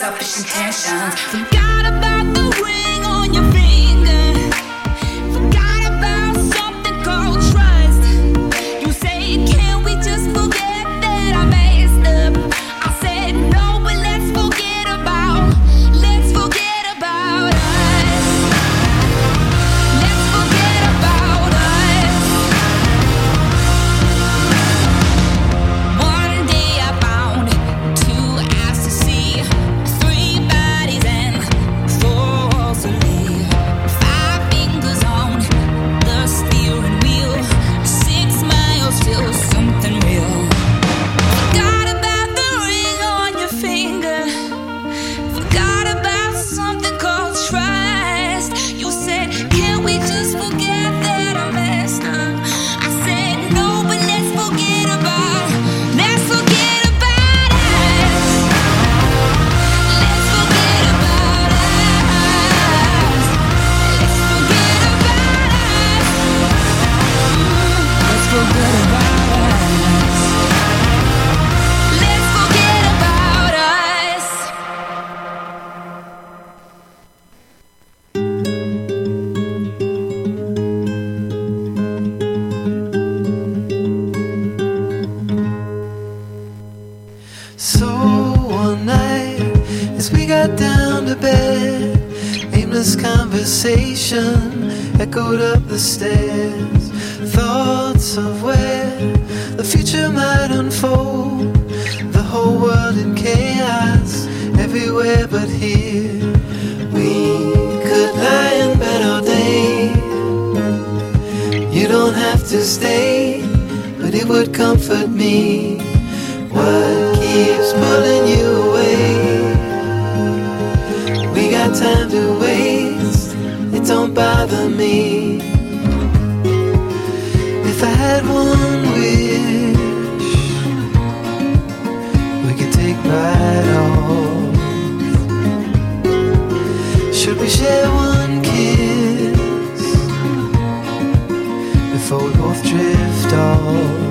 selfish intentions. Forgot about the ring on your finger. Forgot about something called trust. You say, can we just forget that I messed up? I said no, but let's forget about us. Let's forget about us. One day I found 2 eyes to see, 3 bodies and 4 walls to live, 5 fingers on the steering wheel, 6 miles till something real. Forgot about the ring on your finger. Forgot about something called trust. You said, can we just forget that I messed up? I said no, but let's forget about us. Let's forget about us. Let's forget about us. Let's forget about us. Let's forget about us. Let's forget about us. So one night, as we got down to bed, aimless conversation echoed up the stairs. Thoughts of where the future might unfold. The whole world in chaos, everywhere but here. We could lie in bed all day. You don't have to stay, but it would comfort me. What keeps pulling you away? We got time to waste, it don't bother me. If I had one wish, we could take right off. Should we share one kiss before we both drift off?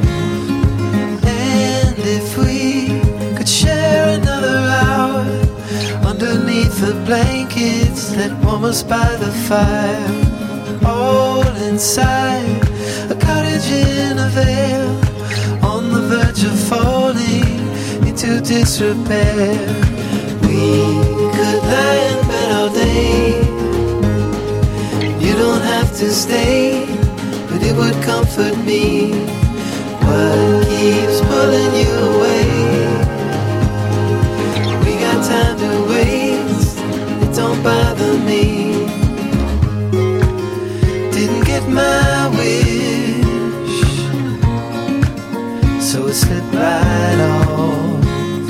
If we could share another hour underneath the blankets that warm us by the fire, all inside a cottage in a vale, on the verge of falling into disrepair. We could lie in bed all day. You don't have to stay, but it would comfort me. What keeps pulling you away? We got time to waste, it don't bother me. Didn't get my wish, so it slipped right off.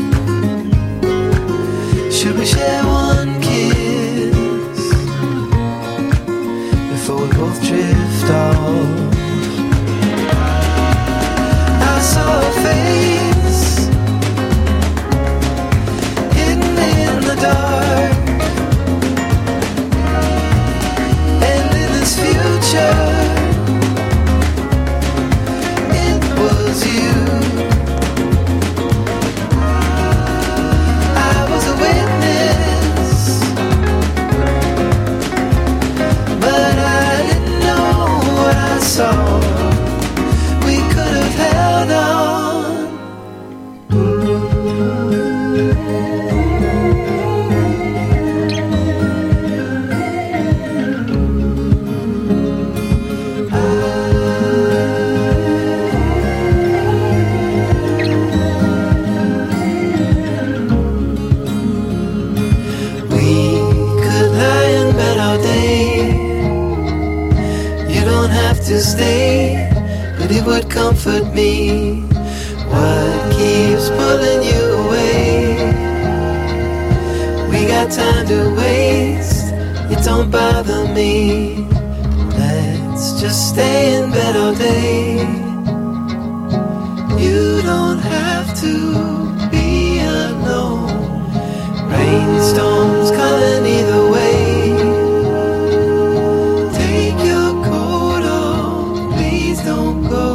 Should we share one kiss before we both drift off? I saw a face hidden in the dark, and in this future, it was you. I was a witness, but I didn't know what I saw. We could have held on. We could lie in bed all day. You don't have to stay, but it would comfort me. What keeps pulling you away? We got time to waste, it don't bother me. Let's just stay in bed all day. You don't have to be alone. Rainstorms coming either way. Take your coat off, please don't go.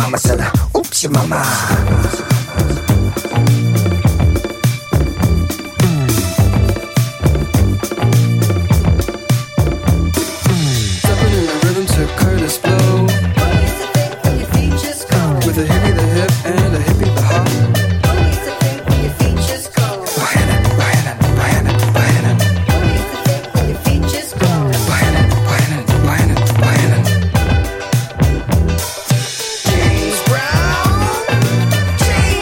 mama said, oops, your mama. Stepping in the rhythm to Curtis Blow. With a hippie the hip and a hippie the hop. Buchanan, Buchanan, Buchanan, Buchanan. Buchanan, Buchanan, Buchanan, Buchanan. James Brown, James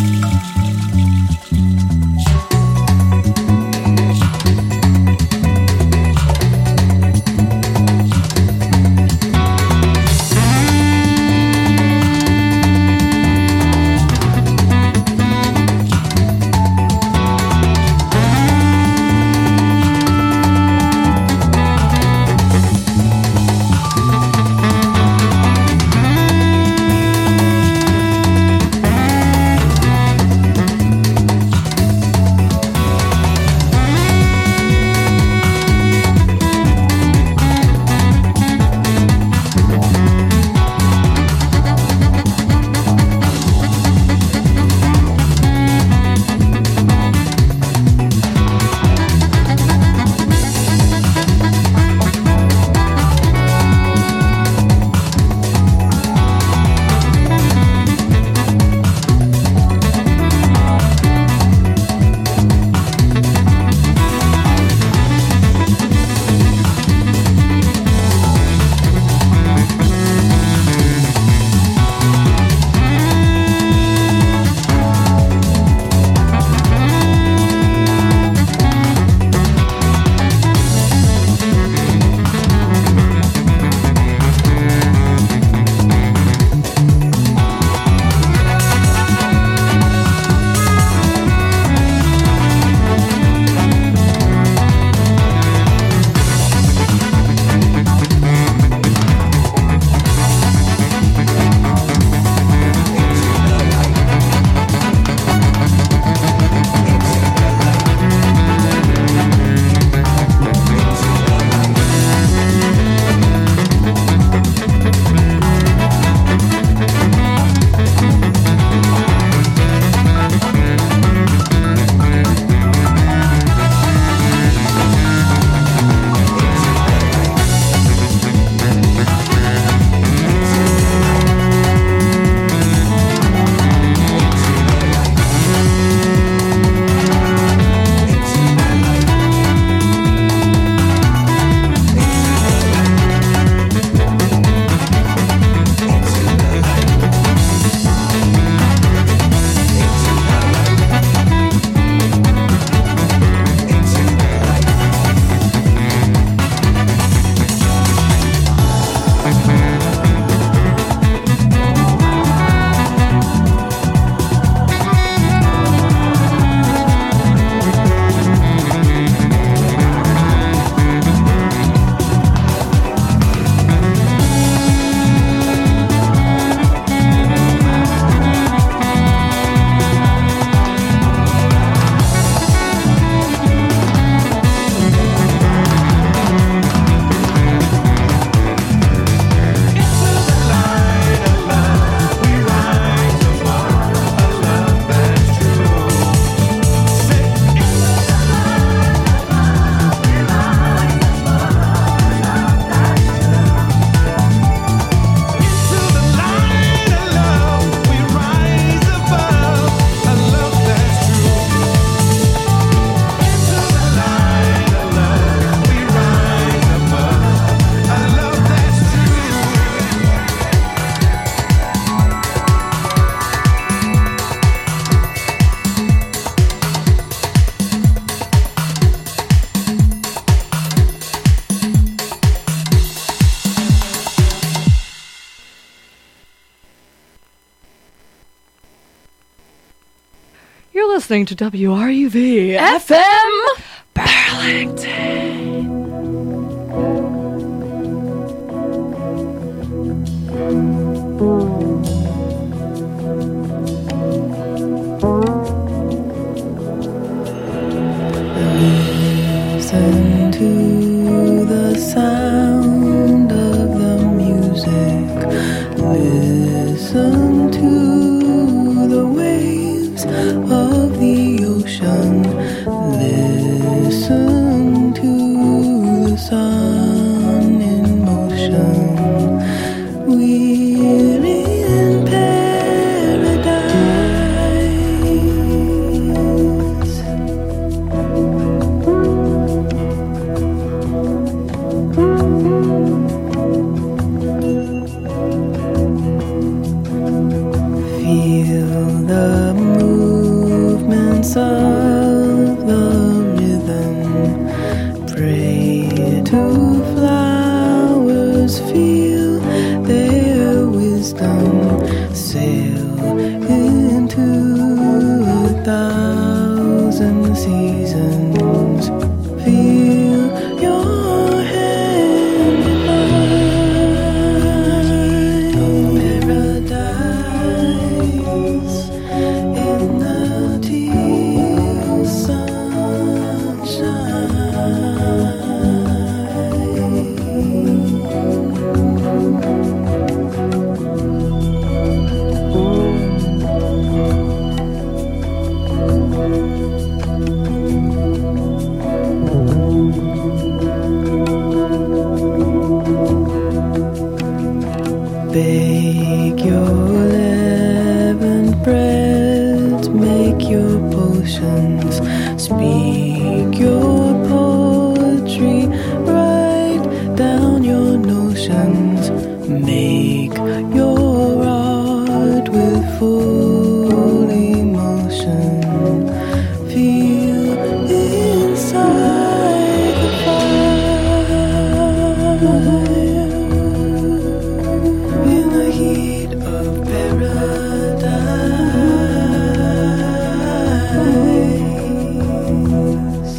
listening to WRUV FM Burlington. Listen to the sound of the music. Listen to the waves of the ocean. Listen to the sun in motion. We're in paradise. dance of the rhythm. Pray to flowers, feel their wisdom. Sail into 1,000 seasons. Feel your hand in mine. Paradise in the teal Bake your leavened breads, make your potions, speak your poetry, write down your notions, make your art with full emotion, feel inside the fire. In the heat of paradise.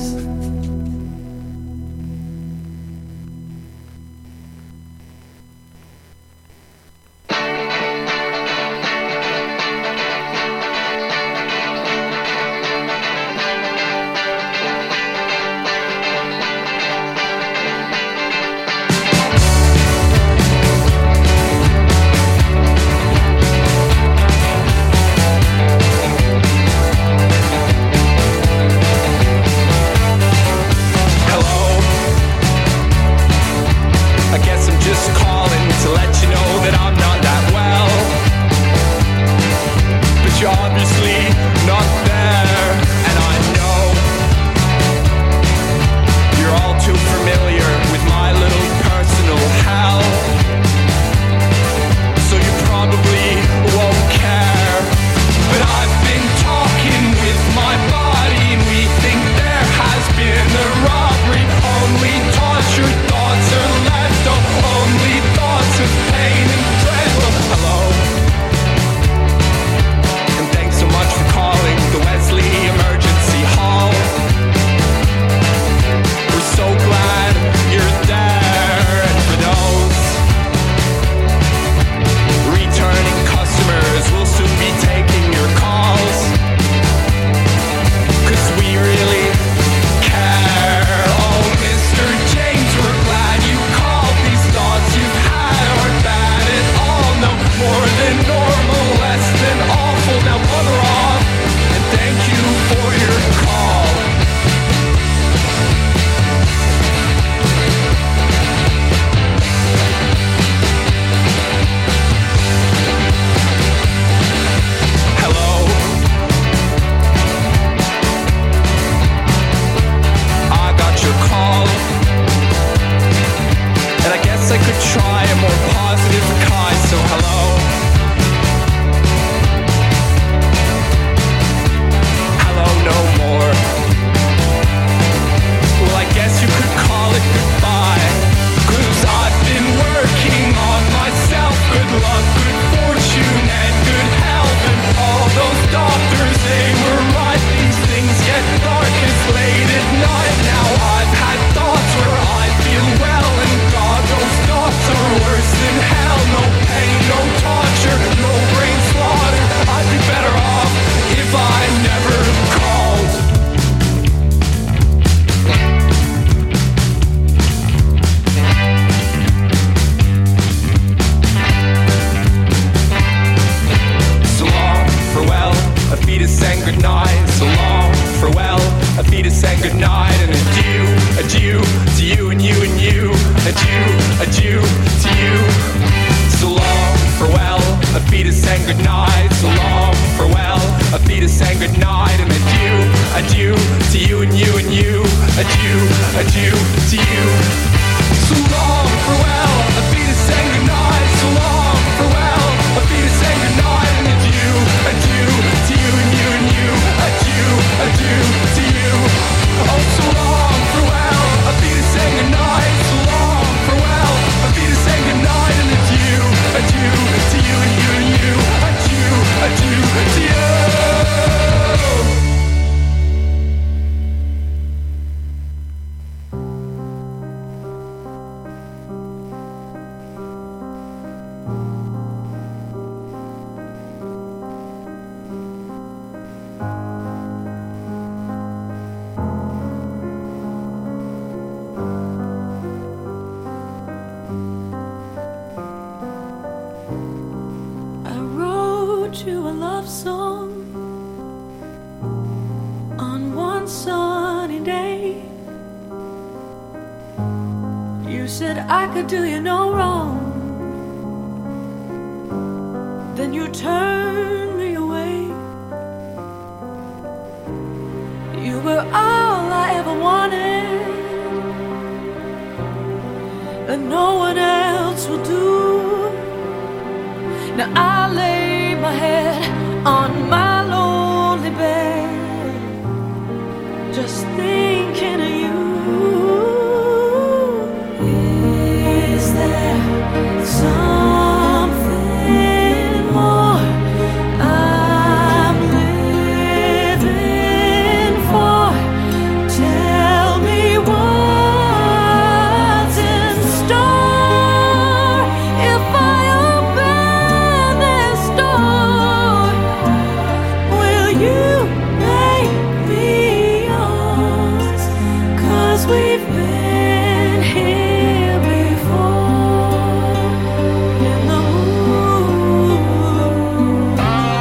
said I could do you no wrong. Then you turned me away. You were all I ever wanted, and no one else will do. Now I lay my head on my lonely bed, just thinking of you. Is there something more I'm living for? Tell me what's in store. If I open this door, will you make me yours? 'Cause we've been here before in the moon.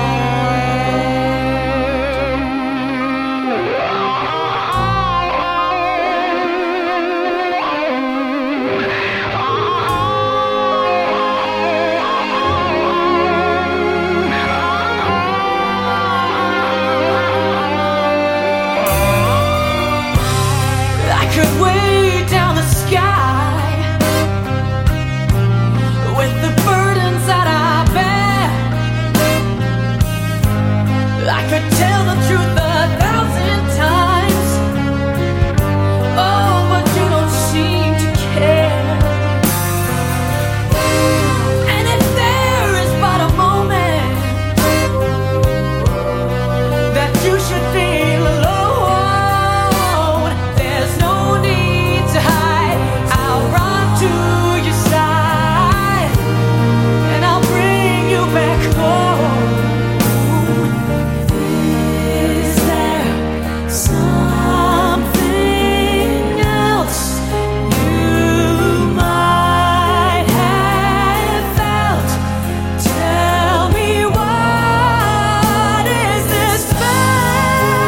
I could weigh down the sky with the burdens that I bear. I could tell the truth 1,000 times. Oh, but you don't seem to care. And if there is but a moment that you should feel alone, there's no need to hide. I'll run to your side, and I'll bring you back home. Is there something else you might have felt? Tell me, what is this spell?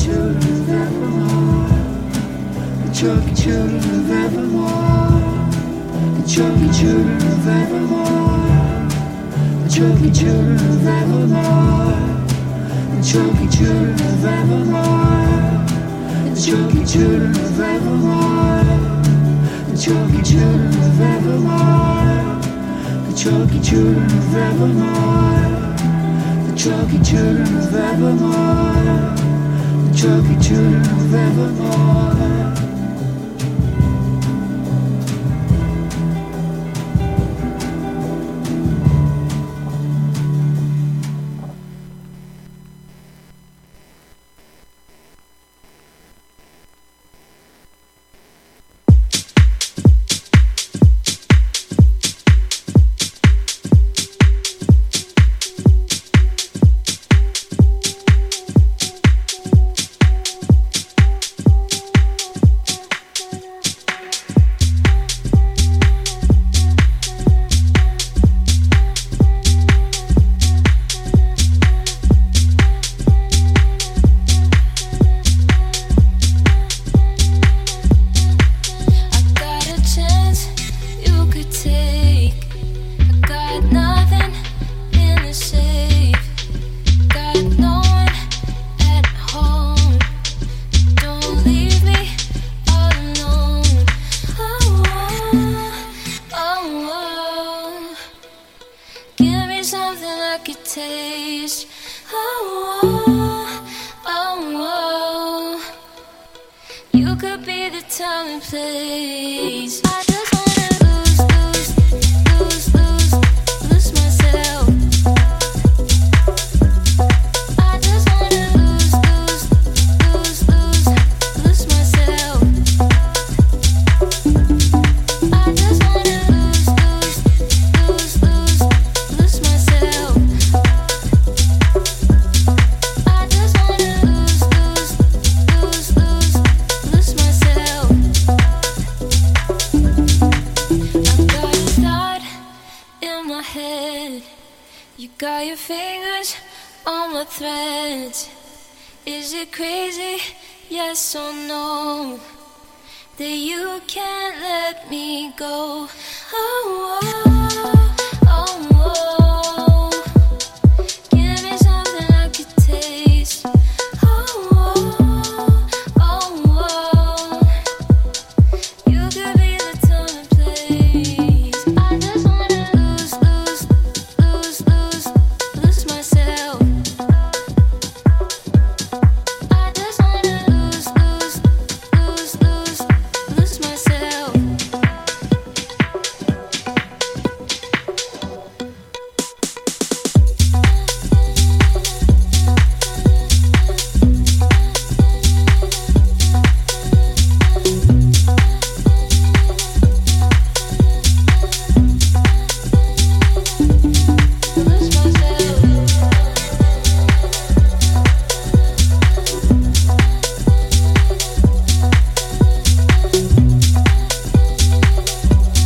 children of Evermore. The chunky children of Evermore. The chunky children of Evermore. The chunky children of Evermore. The chunky children of Evermore. The chunky children of Evermore. The chunky children of Evermore. The chunky children of Evermore. The chunky children of Evermore. The chunky children of Evermore. Is it crazy, yes or no, that you can't let me go? Oh, oh.